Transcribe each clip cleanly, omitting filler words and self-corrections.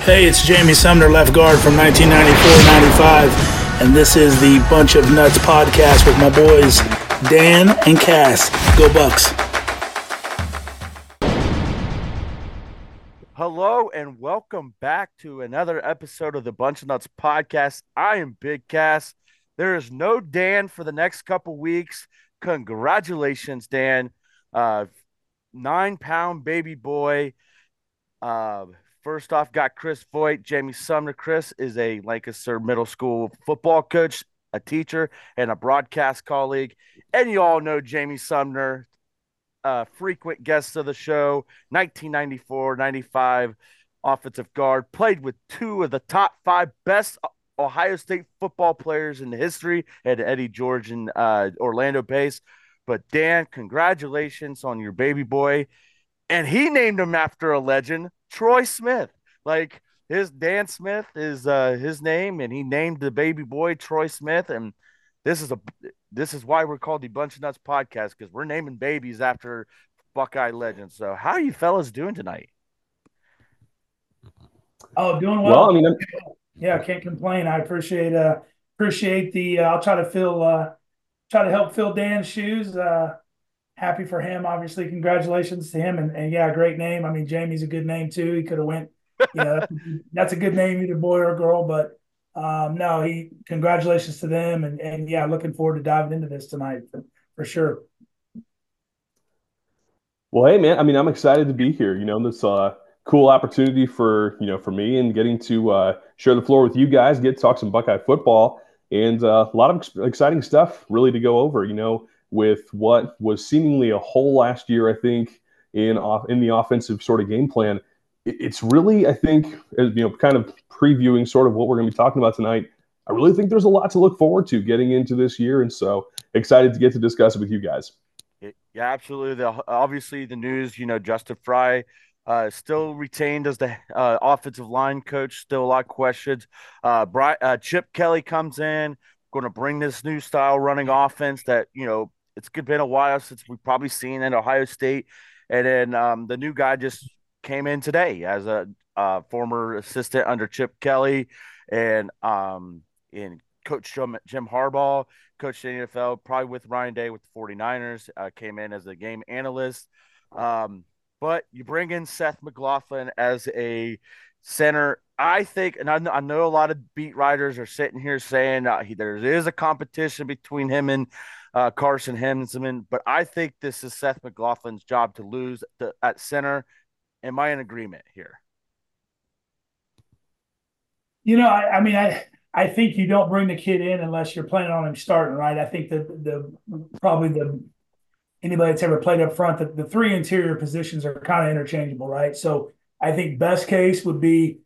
Hey, it's Jamie Sumner, left guard from 1994-95, and this is the Bunch of Nuts podcast with my boys Dan and Cass. Go Bucks. Hello and welcome back to another episode of the Bunch of Nuts podcast. I am Big Cass. There is no Dan for the next couple weeks. Congratulations, Dan. 9-pound baby boy. First off, got Chris Voigt, Jamie Sumner. Chris is a Lancaster Middle School football coach, a teacher, and a broadcast colleague. And you all know Jamie Sumner, frequent guest of the show, 1994-95 offensive guard, played with two of the top 5 best Ohio State football players in the history at Eddie George and Orlando Pace. But Dan, congratulations on your baby boy. And he named him after a legend, Troy Smith. Like, his Dan Smith is his name, and he named the baby boy Troy Smith. And this is why we're called the Bunch of Nuts podcast, because we're naming babies after Buckeye legends. So how are you fellas doing tonight? Oh, doing well. Well, I mean, yeah, can't complain. I appreciate the. I'll try to help fill Dan's shoes. Happy for him, obviously. Congratulations to him, and yeah, great name. I mean, Jamie's a good name too. He could have went, that's a good name, either boy or girl. But no, congratulations to them, and yeah, looking forward to diving into this tonight for sure. well, hey, man. I mean, I'm excited to be here. This cool opportunity for me and getting to share the floor with you guys, get to talk some Buckeye football, and a lot of exciting stuff really to go over. With what was seemingly a hole last year, I think in the offensive sort of game plan, it's really, I think, kind of previewing sort of what we're going to be talking about tonight. I really think there's a lot to look forward to getting into this year, and so excited to get to discuss it with you guys. Yeah, absolutely. Obviously, the news, Justin Fry still retained as the offensive line coach. Still a lot of questions. Chip Kelly comes in, going to bring this new style running offense that, it's been a while since we've probably seen at Ohio State. And then the new guy just came in today as a former assistant under Chip Kelly, and Coach Jim Harbaugh, coached the NFL, probably with Ryan Day with the 49ers, came in as a game analyst. But you bring in Seth McLaughlin as a center. I think, and I know a lot of beat writers are sitting here saying there is a competition between him and Carson Hemsman, but I think this is Seth McLaughlin's job to lose at center. Am I in agreement here? I think you don't bring the kid in unless you're planning on him starting, right? I think that anybody that's ever played up front, the 3 interior positions are kind of interchangeable, right? So I think best case would be,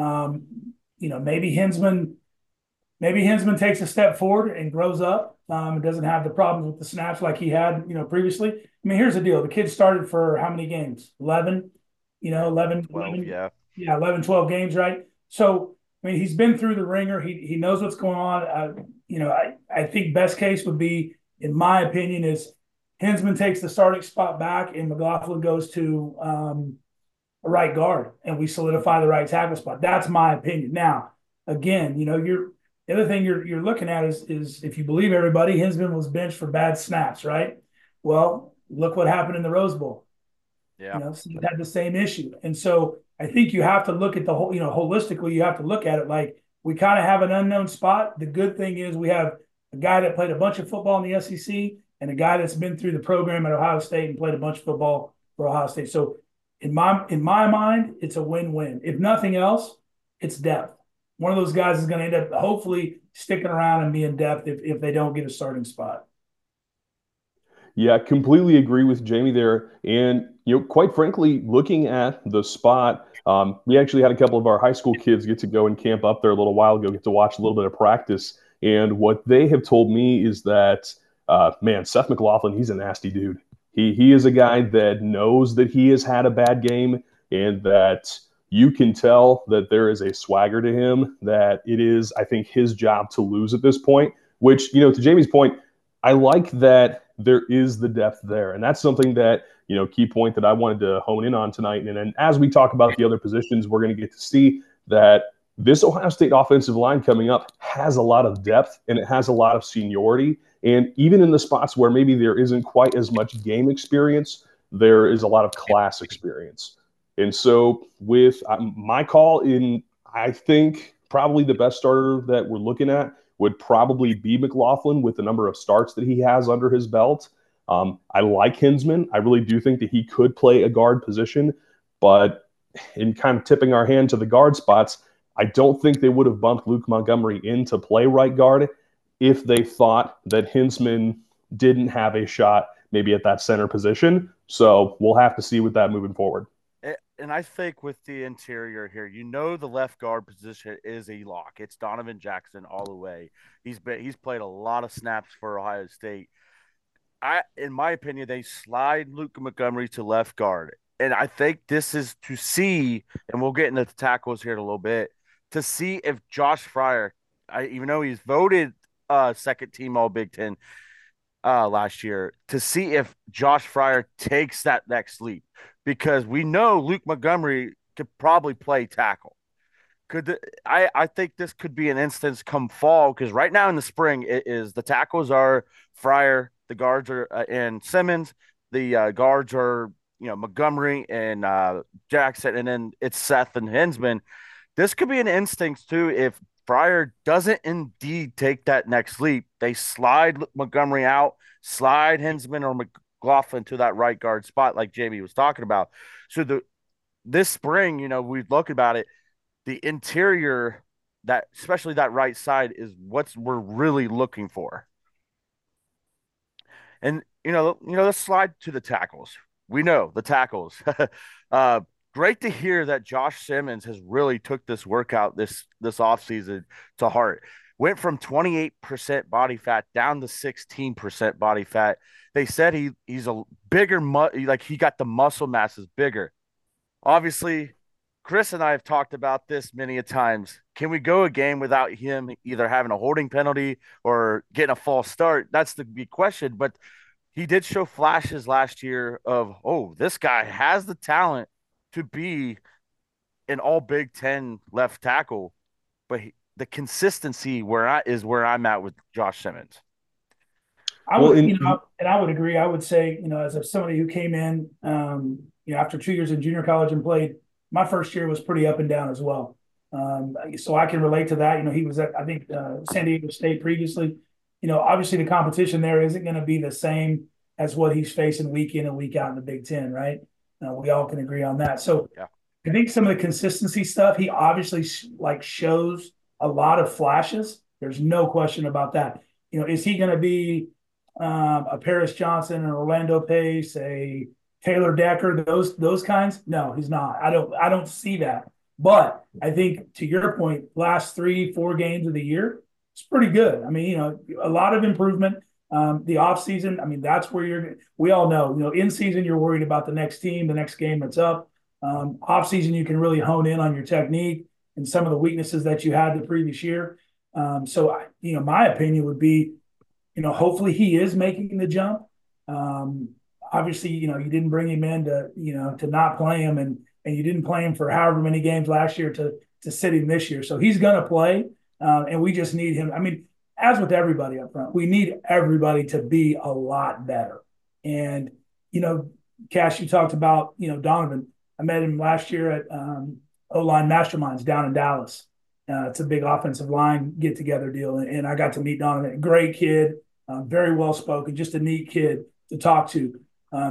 maybe Hemsman takes a step forward and grows up. And doesn't have the problems with the snaps like he had, previously. I mean, here's the deal. The kid started for how many games? 11, 11, 12, 11, yeah, 11, 12 games, right? So, I mean, he's been through the ringer. He knows what's going on. I think best case would be, in my opinion, is Hemsman takes the starting spot back and McLaughlin goes to a right guard, and we solidify the right tackle spot. That's my opinion. Now, again, the other thing you're looking at is if you believe everybody, Hemsman was benched for bad snaps, right? Well, look what happened in the Rose Bowl. Yeah, So you had the same issue, and so I think you have to look at the whole. Holistically, you have to look at it like we kind of have an unknown spot. The good thing is we have a guy that played a bunch of football in the SEC and a guy that's been through the program at Ohio State and played a bunch of football for Ohio State. So in my mind, it's a win-win. If nothing else, it's depth. One of those guys is going to end up hopefully sticking around and being depth if they don't get a starting spot. Yeah, completely agree with Jamie there. And, quite frankly, looking at the spot, we actually had a couple of our high school kids get to go and camp up there a little while ago, get to watch a little bit of practice. And what they have told me is that, Seth McLaughlin, he's a nasty dude. He is a guy that knows that he has had a bad game and that you can tell that there is a swagger to him, that it is, I think, his job to lose at this point, which, to Jamie's point, I like that there is the depth there. And that's something that, key point that I wanted to hone in on tonight. And then as we talk about the other positions, we're going to get to see that this Ohio State offensive line coming up has a lot of depth and it has a lot of seniority. And even in the spots where maybe there isn't quite as much game experience, there is a lot of class experience. And so with my call in, I think probably the best starter that we're looking at would probably be McLaughlin with the number of starts that he has under his belt. I like Hinzman. I really do think that he could play a guard position, but in kind of tipping our hand to the guard spots, I don't think they would have bumped Luke Montgomery in to play right guard if they thought that Hinzman didn't have a shot maybe at that center position. So we'll have to see with that moving forward. And I think with the interior here, the left guard position is a lock. It's Donovan Jackson all the way. He's played a lot of snaps for Ohio State. In my opinion, they slide Luke Montgomery to left guard. And I think this is to see, and we'll get into the tackles here in a little bit, to see if Josh Fryer, even though he's voted second team All Big Ten last year, to see if Josh Fryer takes that next leap. Because we know Luke Montgomery could probably play tackle. I think this could be an instance come fall, because right now in the spring it is the tackles are Fryer, the guards are and Simmons, the guards are Montgomery and Jackson, and then it's Seth and Hinzman. This could be an instance too if Fryer doesn't indeed take that next leap. They slide Montgomery out, slide Hinzman or McLaughlin to that right guard spot, like Jamie was talking about. So this spring, we look about it, the interior, that especially that right side, is what we're really looking for. And let's slide to the tackles. We know the tackles. Great to hear that Josh Simmons has really took this workout this offseason to heart. Went from 28% body fat down to 16% body fat. They said he's a bigger, like he got the muscle mass is bigger. Obviously, Chris and I have talked about this many a times. Can we go a game without him either having a holding penalty or getting a false start? That's the big question. But he did show flashes last year of, this guy has the talent to be an all Big Ten left tackle, but the consistency where I'm at with Josh Simmons. I would agree. I would say, as somebody who came in, after 2 years in junior college and played, my first year was pretty up and down as well. So I can relate to that. He was at, I think, San Diego State previously. Obviously the competition there isn't going to be the same as what he's facing week in and week out in the Big Ten, right? We all can agree on that. So yeah. I think some of the consistency stuff, he obviously shows a lot of flashes. There's no question about that. Is he going to be a Paris Johnson, an Orlando Pace, a Taylor Decker, those kinds? No, he's not. I don't see that. But I think, to your point, last 3-4 games of the year, it's pretty good. I mean, a lot of improvement. The offseason, I mean, that's where we all know, in season, you're worried about the next team, the next game that's up. Offseason, you can really hone in on your technique and some of the weaknesses that you had the previous year. So, my opinion would be, hopefully he is making the jump. Obviously, you didn't bring him in to not play him, and you didn't play him for however many games last year to sit him this year. So he's going to play, and we just need him. I mean, as with everybody up front, we need everybody to be a lot better. And, Cash, you talked about, Donovan. I met him last year at O-Line Masterminds down in Dallas. It's a big offensive line get-together deal, and I got to meet Donovan. Great kid, very well-spoken, just a neat kid to talk to.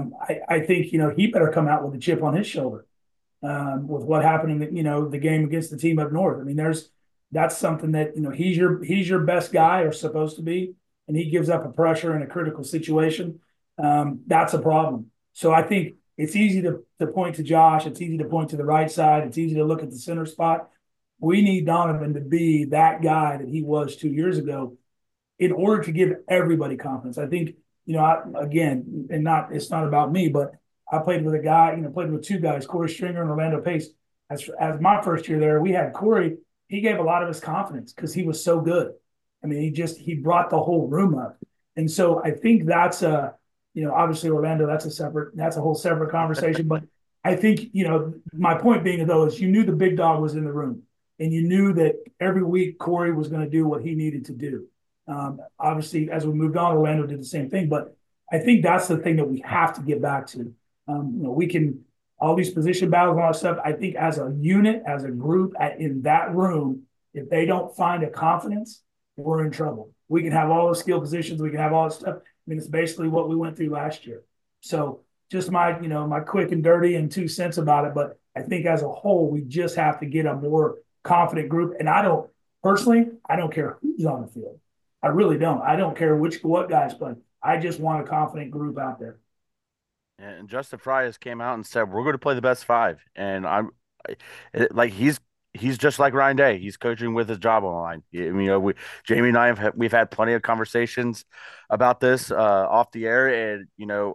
I think, he better come out with a chip on his shoulder with what happened in the game against the team up north. I mean, that's something that, he's your best guy, or supposed to be, and he gives up a pressure in a critical situation. That's a problem. So I think it's easy to point to Josh. It's easy to point to the right side. It's easy to look at the center spot. We need Donovan to be that guy that he was 2 years ago in order to give everybody confidence. I think, it's not about me, but I played with a guy, played with two guys, Corey Stringer and Orlando Pace. As my first year there, we had Corey. He gave a lot of his confidence because he was so good. I mean, he brought the whole room up. And so I think that's obviously Orlando, that's a whole separate conversation. But I think, my point being, though, is you knew the big dog was in the room. and you knew that every week Corey was going to do what he needed to do. Obviously, as we moved on, Orlando did the same thing, but I think that's the thing that we have to get back to. We can all these position battles and all that stuff. I think as a unit, as a group in that room, if they don't find a confidence, we're in trouble. We can have all the skill positions, we can have all this stuff. I mean, it's basically what we went through last year. So just my quick and dirty and 2 cents about it. But I think as a whole, we just have to get a more confident group. And I don't care who's on the field. I really don't. I don't care what guys play. I just want a confident group out there. And Justin Fry has came out and said we're going to play the best 5, and he's just like Ryan Day. He's coaching with his job on the line. I mean, Jamie and I we've had plenty of conversations about this off the air, and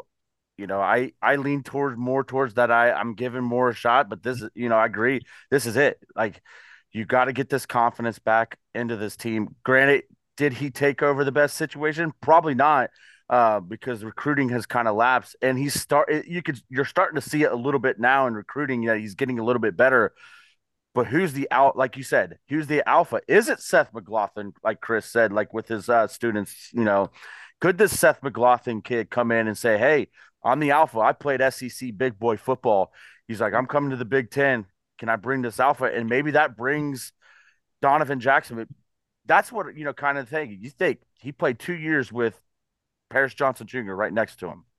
I lean towards that. I'm giving more a shot, but this, I agree. This is it. Like, you got to get this confidence back into this team. Granted, did he take over the best situation? Probably not. Because recruiting has kind of lapsed, and you're starting to see it a little bit now in recruiting. He's getting a little bit better, but who's the like you said, who's the alpha? Is it Seth McLaughlin, like Chris said, like with his students? Could this Seth McLaughlin kid come in and say, "Hey, I'm the alpha. I played SEC big boy football." He's like, "I'm coming to the Big Ten. Can I bring this alpha?" And maybe that brings Donovan Jackson. That's what kind of thing. You think he played 2 years with Paris Johnson Jr. right next to him.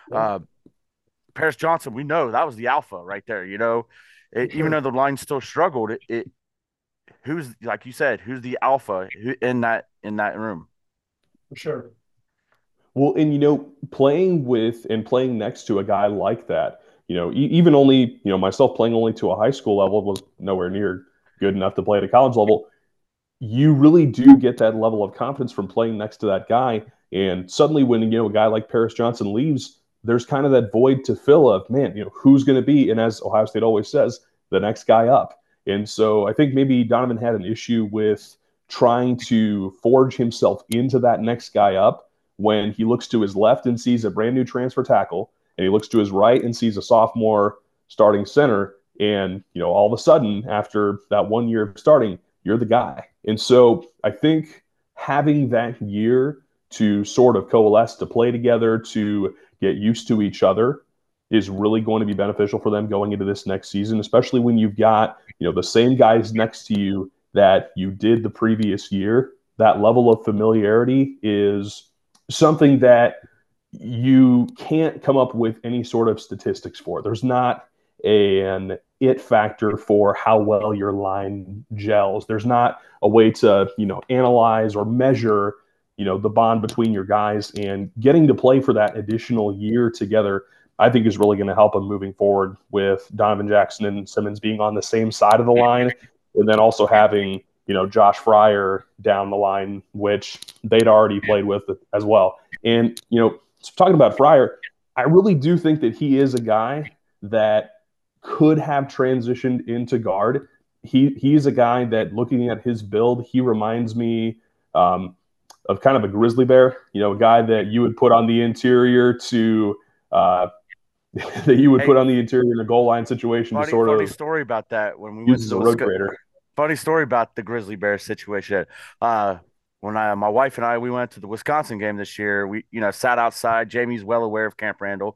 Paris Johnson, we know that was the alpha right there. Even though the line still struggled, who's, like you said, who's the alpha in that room? For sure. Well, and playing with and playing next to a guy like that, even only myself playing only to a high school level was nowhere near good enough to play at a college level. You really do get that level of confidence from playing next to that guy. And suddenly when, a guy like Paris Johnson leaves, there's kind of that void to fill of, man, who's going to be, and as Ohio State always says, the next guy up. And so I think maybe Donovan had an issue with trying to forge himself into that next guy up when he looks to his left and sees a brand new transfer tackle, and he looks to his right and sees a sophomore starting center. And, all of a sudden, after that 1 year of starting, you're the guy. And so I think having that year to sort of coalesce, to play together, to get used to each other is really going to be beneficial for them going into this next season, especially when you've got, the same guys next to you that you did the previous year. That level of familiarity is something that you can't come up with any sort of statistics for. There's not an it factor for how well your line gels. There's not a way to, analyze or measure the bond between your guys, and getting to play for that additional year together, I think is really going to help them moving forward with Donovan Jackson and Simmons being on the same side of the line. And then also having, Josh Fryer down the line, which they'd already played with as well. And, talking about Fryer, I really do think that he is a guy that could have transitioned into guard. He's a guy that, looking at his build, he reminds me of kind of a grizzly bear, a guy that you would put on the interior to that you would put on the interior in a goal line situation. Funny story about that when we went to the road grader. Funny story about the grizzly bear situation. When my wife and I, we went to the Wisconsin game this year, we, sat outside. Jamie's well aware of Camp Randall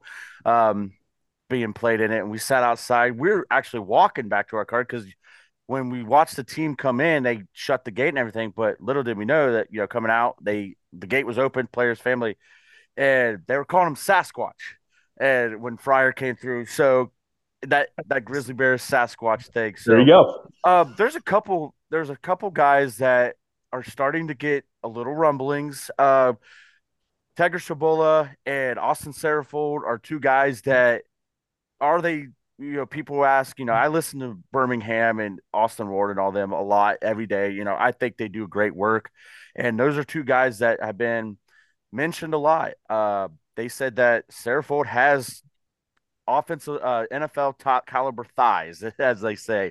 being played in it. And we sat outside. We were actually walking back to our car because when we watched the team come in, they shut the gate and everything. But little did we know that, coming out, the gate was open, players' family, and they were calling him Sasquatch. And when Fryer came through, so that grizzly bear Sasquatch thing. So there you go. There's a couple guys that are starting to get a little rumblings. Tegra Shabola and Austin Serafold are two guys that are they, people ask, I listen to Birmingham and Austin Ward and all them a lot every day. I think they do great work. And those are two guys that have been mentioned a lot. They said that Serafold has offensive NFL top caliber thighs, as they say.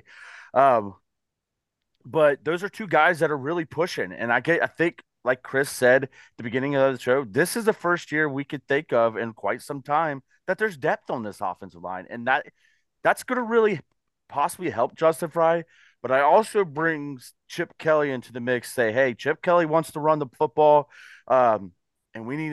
But those are two guys that are really pushing. And I think, like Chris said at the beginning of the show, this is the first year we could think of in quite some time that there's depth on this offensive line. And that's going to really possibly help Justin Fry. but I also brings Chip Kelly into the mix. Say, hey, Chip Kelly wants to run the football, and we need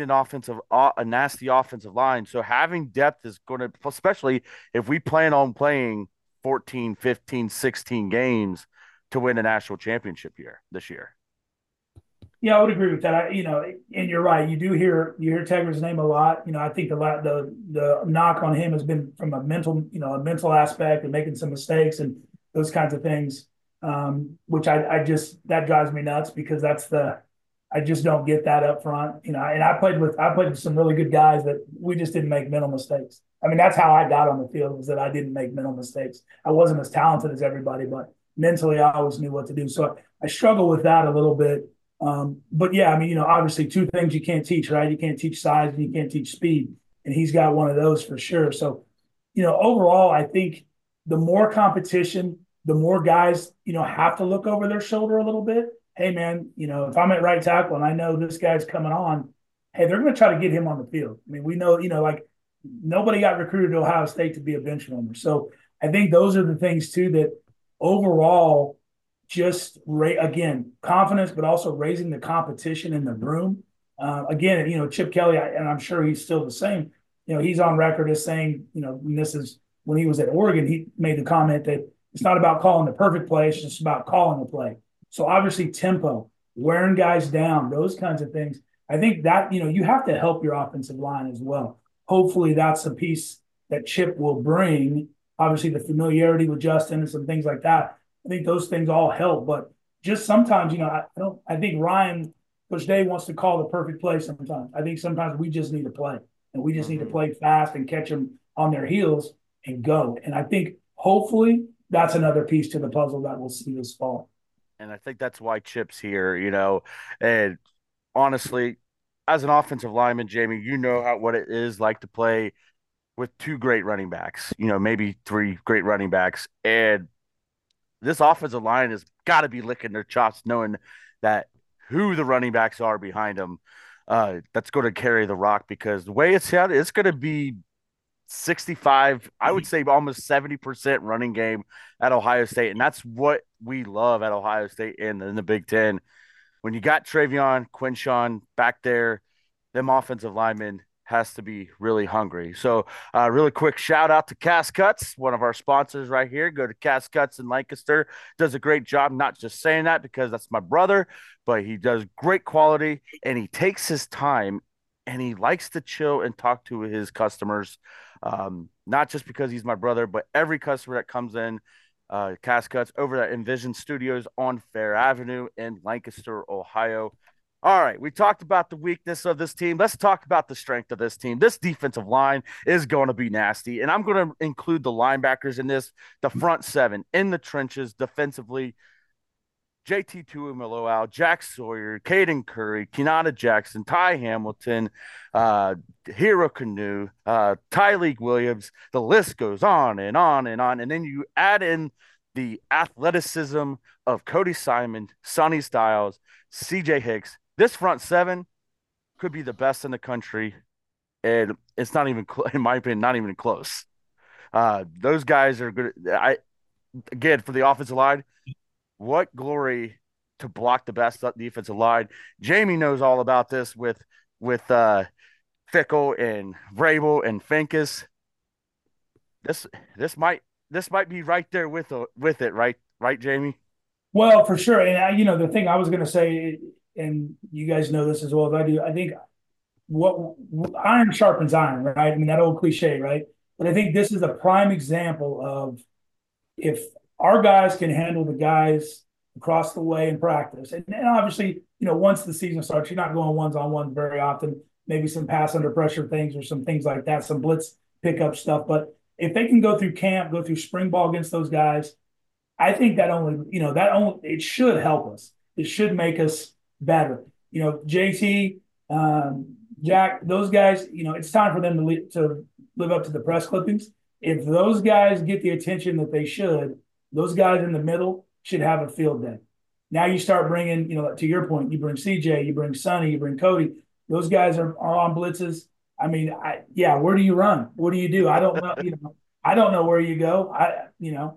a nasty offensive line. So having depth is going to, especially if we plan on playing 14, 15, 16 games to win a national championship this year. Yeah, I would agree with that. And you're right. You hear Tegra's name a lot. I think the knock on him has been from a mental aspect and making some mistakes and those kinds of things, which that drives me nuts because I just don't get that up front. And I played with some really good guys that we just didn't make mental mistakes. I mean, that's how I got on the field, was that I didn't make mental mistakes. I wasn't as talented as everybody, but mentally I always knew what to do. So I struggle with that a little bit. But yeah, I mean, obviously two things you can't teach, right? You can't teach size and you can't teach speed. And he's got one of those for sure. So, overall, I think the more competition, the more guys, have to look over their shoulder a little bit. Hey, man, if I'm at right tackle and I know this guy's coming on, hey, they're going to try to get him on the field. I mean, we know, like nobody got recruited to Ohio State to be a bench warmer. So I think those are the things too that overall just again, confidence, but also raising the competition in the room. Again, Chip Kelly, and I'm sure he's still the same. He's on record as saying, and this is when he was at Oregon, he made the comment that it's not about calling the perfect play, it's just about calling the play. So obviously tempo, wearing guys down, those kinds of things. I think that, you have to help your offensive line as well. Hopefully that's a piece that Chip will bring. Obviously the familiarity with Justin and some things like that. I think those things all help, but just sometimes, I think Coach Day wants to call the perfect play sometimes. I think sometimes we just need to play, and we just need to play fast and catch them on their heels and go. And I think hopefully that's another piece to the puzzle that we'll see this fall. And I think that's why Chip's here, and honestly, as an offensive lineman, Jamie, what it is like to play with two great running backs, maybe three great running backs. And this offensive line has got to be licking their chops knowing that who the running backs are behind them. That's going to carry the rock, because the way it's set, it's going to be 65, I would say almost 70% running game at Ohio State. And that's what we love at Ohio State and in the Big Ten. When you got Travion, Quinshon back there, them offensive linemen has to be really hungry. So really quick shout out to Cass Cuts, one of our sponsors right here. Go to Cass Cuts in Lancaster. Does a great job. Not just saying that because that's my brother, but he does great quality and he takes his time and he likes to chill and talk to his customers. Not just because he's my brother, but every customer that comes in, Cass Cuts over at Envision Studios on Fair Avenue in Lancaster, Ohio. All right, we talked about the weakness of this team. Let's talk about the strength of this team. This defensive line is going to be nasty, and I'm going to include the linebackers in this, the front seven in the trenches defensively. JT Tuimoloau, Jack Sawyer, Caden Curry, Kenyatta Jackson, Ty Hamilton, Hero Canoe, Tyleek Williams. The list goes on and on and on. And then you add in the athleticism of Cody Simon, Sonny Styles, CJ Hicks. This front seven could be the best in the country, and it's not even, in my opinion, not even close. Those guys are good. Again, for the offensive line, what glory to block the best defensive line. Jamie knows all about this with Fickle and Vrabel and Finkus. This might be right there with it, right, Jamie? Well, for sure. And the thing I was going to say, and you guys know this as well as I do, I think what iron sharpens iron, right? I mean, that old cliche, right? But I think this is a prime example of if our guys can handle the guys across the way in practice. And obviously, once the season starts, you're not going ones-on-ones very often, maybe some pass under pressure things or some things like that, some blitz pickup stuff. But if they can go through camp, go through spring ball against those guys, I think it should help us. It should make us better. JT, Jack, those guys, it's time for them to live up to the press clippings. If those guys get the attention that they should, those guys in the middle should have a field day. Now you start bringing, to your point, you bring CJ, you bring Sonny, you bring Cody. Those guys are on blitzes. I mean, where do you run? What do you do? I don't know. I don't know where you go.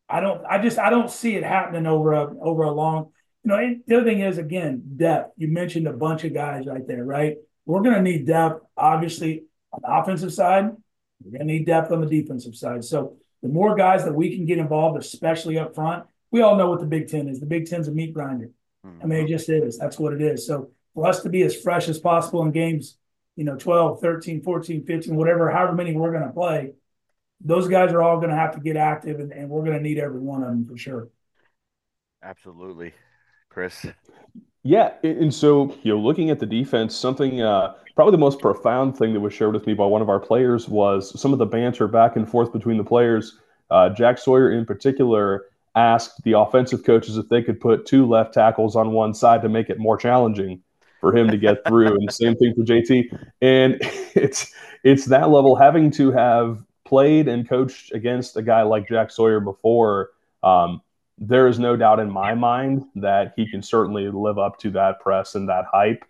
I don't see it happening over a long. And the other thing is, again, depth. You mentioned a bunch of guys right there, right? We're going to need depth, obviously, on the offensive side. We're going to need depth on the defensive side. So the more guys that we can get involved, especially up front, we all know what the Big Ten is. The Big Ten's a meat grinder. I mean, it just is. That's what it is. So for us to be as fresh as possible in games, 12, 13, 14, 15, whatever, however many we're going to play, those guys are all going to have to get active, and we're going to need every one of them for sure. Absolutely. Chris. Yeah, and so looking at the defense, something probably the most profound thing that was shared with me by one of our players was some of the banter back and forth between the players. Jack Sawyer, in particular, asked the offensive coaches if they could put two left tackles on one side to make it more challenging for him to get through, and the same thing for JT. And it's that level, having to have played and coached against a guy like Jack Sawyer before. There is no doubt in my mind that he can certainly live up to that press and that hype.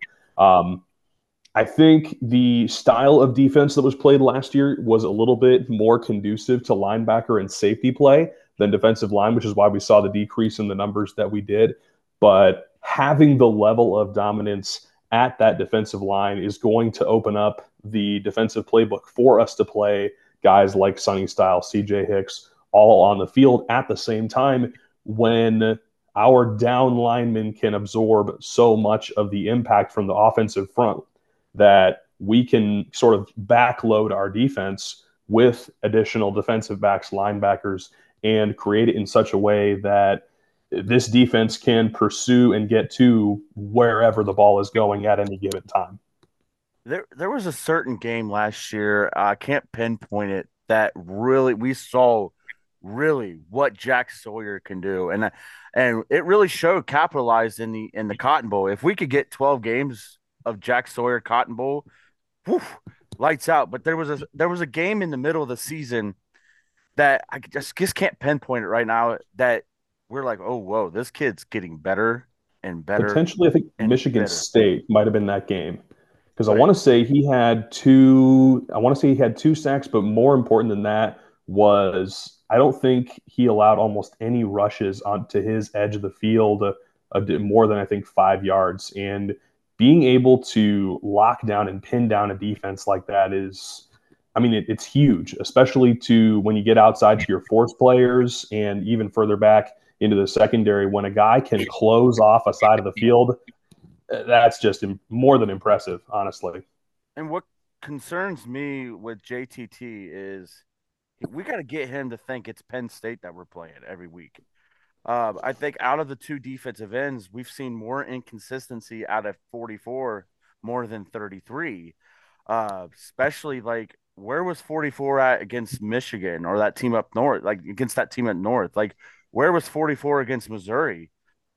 I think the style of defense that was played last year was a little bit more conducive to linebacker and safety play than defensive line, which is why we saw the decrease in the numbers that we did. But having the level of dominance at that defensive line is going to open up the defensive playbook for us to play guys like Sonny Style, CJ Hicks, all on the field at the same time, when our down linemen can absorb so much of the impact from the offensive front that we can sort of backload our defense with additional defensive backs, linebackers, and create it in such a way that this defense can pursue and get to wherever the ball is going at any given time. There was a certain game last year, I can't pinpoint it, that really we saw really what Jack Sawyer can do, and it really showed, capitalized in the Cotton Bowl. If we could get 12 games of Jack Sawyer Cotton Bowl, whew, lights out. But there was a game in the middle of the season that I just can't pinpoint it right now, that we're like, oh whoa, this kid's getting better and better. Potentially, I think Michigan better. State might have been that game, because I want to say he had two. I want to say he had 2 sacks, but more important than that was, I don't think he allowed almost any rushes onto his edge of the field, more than I think 5 yards. And being able to lock down and pin down a defense like that is, I mean, it's huge, especially to when you get outside to your force players and even further back into the secondary. When a guy can close off a side of the field, that's just more than impressive, honestly. And what concerns me with JTT is we got to get him to think it's Penn State that we're playing every week. I think out of the 2 defensive ends, we've seen more inconsistency out of 44 more than 33. Especially, like, where was 44 at against Michigan or that team up north, like against that team at North? Like, where was 44 against Missouri?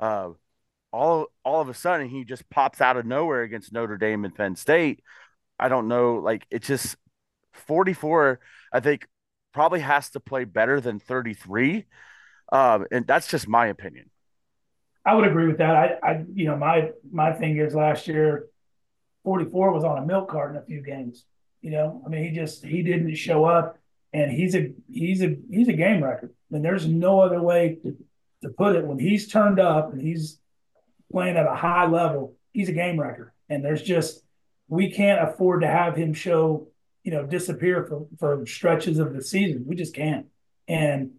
All of a sudden, he just pops out of nowhere against Notre Dame and Penn State. I don't know. Like, it's just 44, I think, probably has to play better than 33. And that's just my opinion. I would agree with that. My thing is, last year, 44 was on a milk carton a few games. I mean, he didn't show up, and he's a game record. I mean, there's no other way to put it. When he's turned up and he's playing at a high level, he's a game record. And we can't afford to have him disappear for stretches of the season. We just can't. And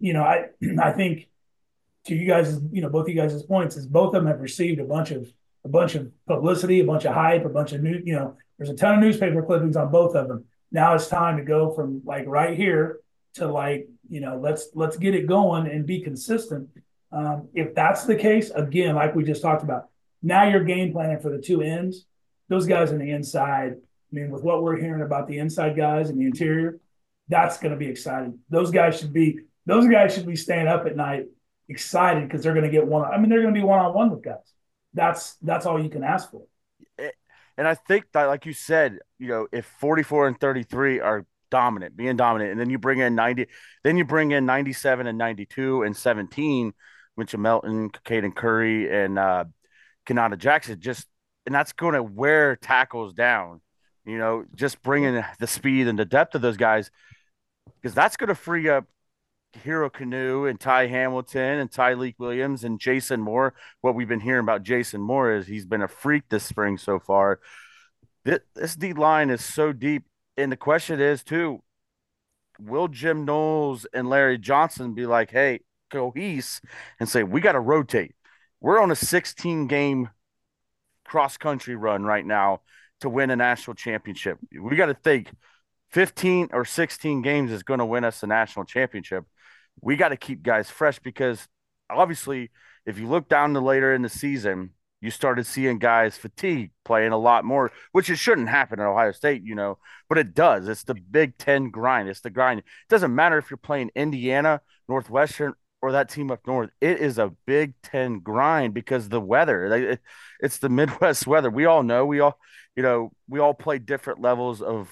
I think, to you guys, both of you guys' points, is both of them have received a bunch of publicity, a bunch of hype, a bunch of there's a ton of newspaper clippings on both of them. Now it's time to go from like right here to let's get it going and be consistent. If that's the case, again, like we just talked about, now you're game planning for the 2 ends. Those guys on the inside, I mean, with what we're hearing about the inside guys and the interior, that's going to be exciting. Those guys should be staying up at night excited, because they're going to get they're going to be one-on-one with guys. That's all you can ask for. And I think that, like you said, if 44 and 33 are being dominant, and then you bring in 90, then you bring in 97 and 92 and 17, Mitchell Melton, Caden Curry, and Kanata Jackson, and that's going to wear tackles down. Just bringing the speed and the depth of those guys, because that's going to free up Hero Canoe and Ty Hamilton and Tyleek Williams and Jason Moore. What we've been hearing about Jason Moore is he's been a freak this spring so far. This D line is so deep. And the question is, too, will Jim Knowles and Larry Johnson be like, hey, cohese and say, we got to rotate? We're on a 16-game cross country run right now to win a national championship. We got to think 15 or 16 games is going to win us a national championship. We got to keep guys fresh because obviously, if you look down to later in the season, you started seeing guys fatigue playing a lot more, which it shouldn't happen at Ohio State, but it does. It's the Big Ten grind. It's the grind. It doesn't matter if you're playing Indiana, Northwestern, or that team up north. It is a Big Ten grind because the weather. It's the Midwest weather. We all know. We all play different levels of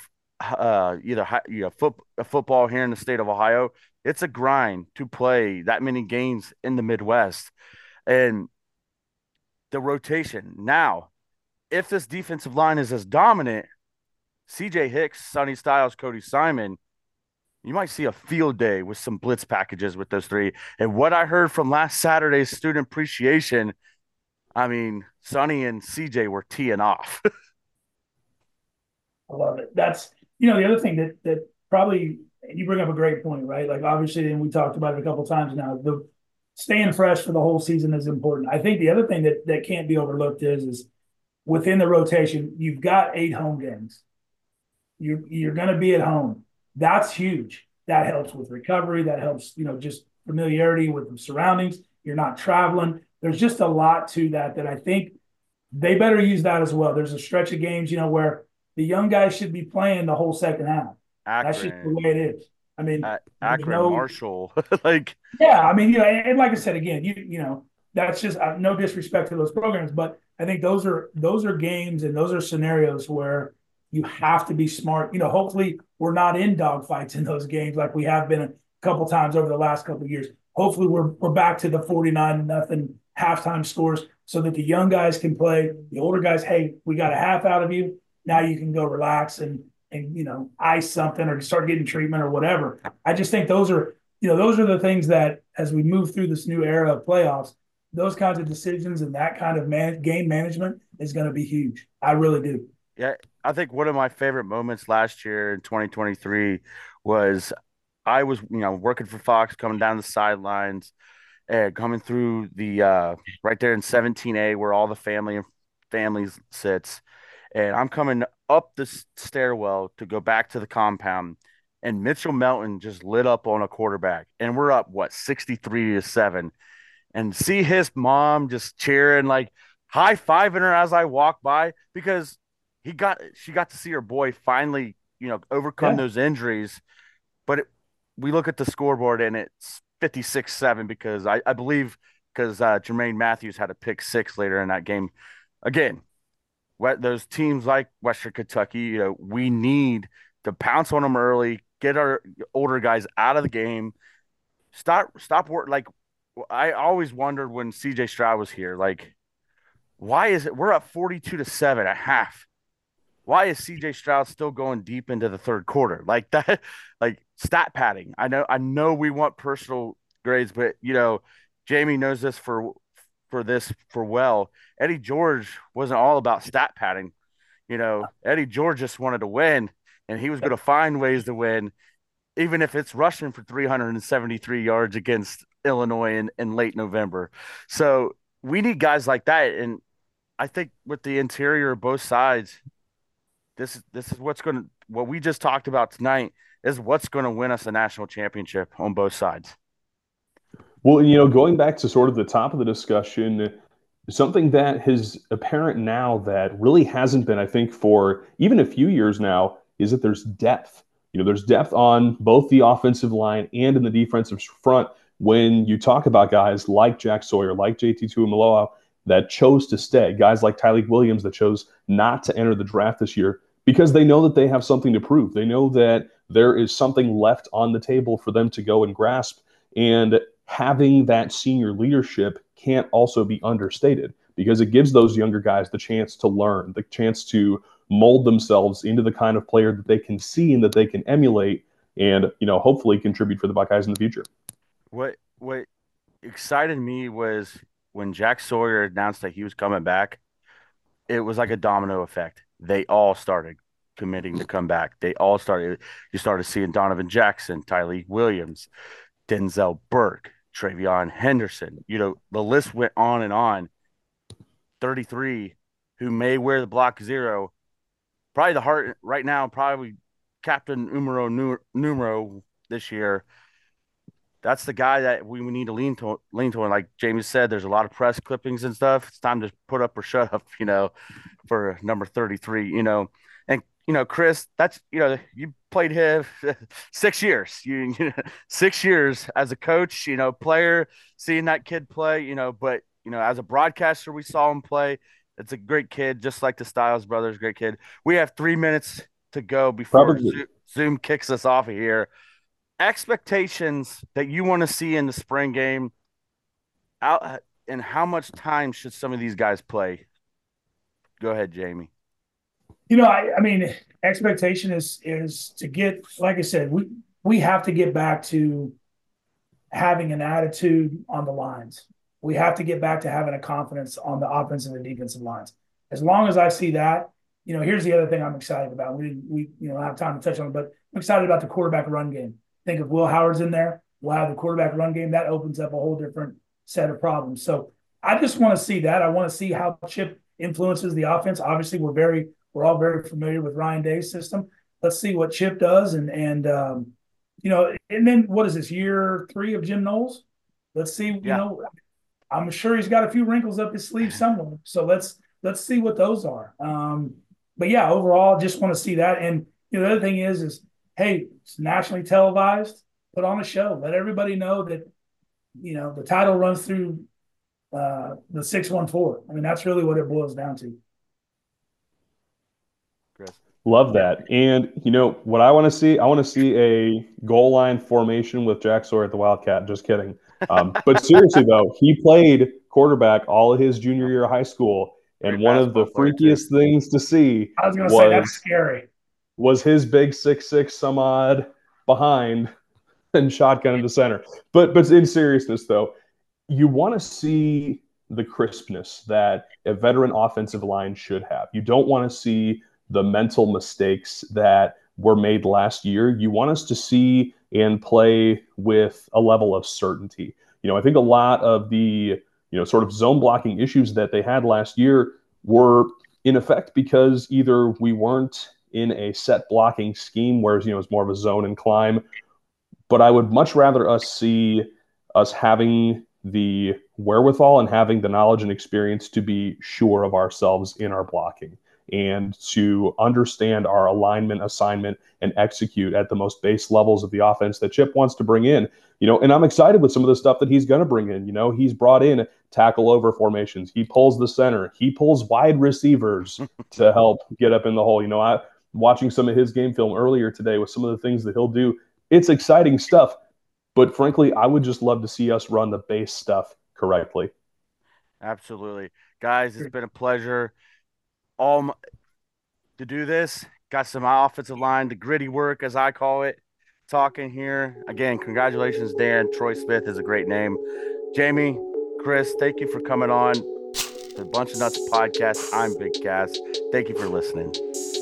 football here in the state of Ohio. It's a grind to play that many games in the Midwest, and the rotation. Now, if this defensive line is as dominant, CJ Hicks, Sonny Styles, Cody Simon, you might see a field day with some blitz packages with those three. And what I heard from last Saturday's student appreciation, I mean, Sonny and CJ were teeing off. I love it. That's, the other thing that probably, you bring up a great point, right? Like, obviously, and we talked about it a couple of times now, the staying fresh for the whole season is important. I think the other thing that can't be overlooked is within the rotation, you've got 8 home games. You're going to be at home. That's huge. That helps with recovery. That helps, just familiarity with the surroundings. You're not traveling. There's just a lot to that I think they better use that as well. There's a stretch of games, where the young guys should be playing the whole second half. Akron. That's just the way it is. I mean, Akron, Marshall, yeah. I mean, and like I said again, that's just no disrespect to those programs, but I think those are games and those are scenarios where you have to be smart. Hopefully we're not in dogfights in those games like we have been a couple times over the last couple of years. Hopefully we're back to the 49-0 halftime scores so that the young guys can play. The older guys, hey, we got a half out of you. Now you can go relax and ice something or start getting treatment or whatever. I just think those are the things that as we move through this new era of playoffs, those kinds of decisions and that kind of game management is going to be huge. I really do. Yeah, I think one of my favorite moments last year in 2023 was I was, working for Fox, coming down the sidelines and coming through the right there in 17A where all the families sits. And I'm coming up the stairwell to go back to the compound, and Mitchell Melton just lit up on a quarterback, and we're up 63-7, and see his mom just cheering, like high-fiving her as I walk by because she got to see her boy finally, overcome those injuries. But we look at the scoreboard and it's 56-7 because I believe Jermaine Matthews had a pick 6 later in that game. Again, those teams like Western Kentucky, we need to pounce on them early, get our older guys out of the game, stop work. Like I always wondered when CJ Stroud was here, like, why is it we're up 42-7 at half? Why is CJ Stroud still going deep into the third quarter? Like that, like stat padding. I know we want personal grades, but Jamie knows this for well. Eddie George wasn't all about stat padding. Eddie George just wanted to win, and he was going to find ways to win, even if it's rushing for 373 yards against Illinois in late November. So we need guys like that. And I think with the interior of both sides, this is what we just talked about tonight is what's going to win us a national championship on both sides. Well, going back to sort of the top of the discussion, something that is apparent now that really hasn't been, I think, for even a few years now, is that there's depth. There's depth on both the offensive line and in the defensive front when you talk about guys like Jack Sawyer, like JT Tuimoloau that chose to stay, guys like Tyleek Williams that chose not to enter the draft this year because they know that they have something to prove. They know that there is something left on the table for them to go and grasp. And having that senior leadership can't also be understated because it gives those younger guys the chance to learn, the chance to mold themselves into the kind of player that they can see and that they can emulate and, hopefully contribute for the Buckeyes in the future. what excited me was when Jack Sawyer announced that he was coming back. It was like a domino effect. They all started committing to come back. They all started. You started seeing Donovan Jackson, Tyleek Williams, Denzel Burke, Travion Henderson. The list went on and on. 33, who may wear the block 0. Probably the heart right now, probably Captain Numero this year. That's the guy that we need to lean to. And like Jamie said, there's a lot of press clippings and stuff. It's time to put up or shut up, for number 33, And, Chris, that's, you played him 6 years. 6 years as a coach, player, seeing that kid play, but, as a broadcaster, we saw him play. It's a great kid, just like the Styles brothers, great kid. We have 3 minutes to go before Zoom kicks us off of here. Expectations that you want to see in the spring game out, and how much time should some of these guys play? Go ahead, Jamie. I mean, expectation is to get, like I said, we have to get back to having an attitude on the lines. We have to get back to having a confidence on the offensive and defensive lines. As long as I see that, here's the other thing I'm excited about. We don't have time to touch on it, but I'm excited about the quarterback run game. Think if Will Howard's in there, we'll have the quarterback run game. That opens up a whole different set of problems. So I just want to see that. I want to see how Chip influences the offense. Obviously, we're all very familiar with Ryan Day's system. Let's see what Chip does, and then what is this, year 3 of Jim Knowles? Let's see. I'm sure he's got a few wrinkles up his sleeve somewhere. So let's see what those are. But yeah, overall, just want to see that. And the other thing is hey, it's nationally televised. Put on a show. Let everybody know that the title runs through the 614. I mean, that's really what it boils down to. Chris. Love that. And what I want to see? I want to see a goal line formation with Jack Sawyer at the Wildcat. Just kidding. But seriously though, he played quarterback all of his junior year of high school, and one of the freakiest things to see I was going to say that's scary. Was his big 6'6" some odd behind and shotgun into center. But in seriousness though, you want to see the crispness that a veteran offensive line should have. You don't want to see the mental mistakes that were made last year. You want us to see and play with a level of certainty. I think a lot of the, sort of zone blocking issues that they had last year were in effect because either we weren't in a set blocking scheme, whereas, it's more of a zone and climb. But I would much rather us see us having the wherewithal and having the knowledge and experience to be sure of ourselves in our blocking and to understand our alignment, assignment, and execute at the most base levels of the offense that Chip wants to bring in. And I'm excited with some of the stuff that he's going to bring in. He's brought in tackle over formations. He pulls the center. He pulls wide receivers to help get up in the hole. Watching some of his game film earlier today with some of the things that he'll do, it's exciting stuff. But frankly, I would just love to see us run the base stuff correctly. Absolutely. Guys, it's been a pleasure. To do this, got some offensive line, the gritty work, as I call it, talking here. Again, congratulations, Dan. Troy Smith is a great name. Jamie, Chris, thank you for coming on the Bunch of Nuts podcast. I'm Big Cass. Thank you for listening.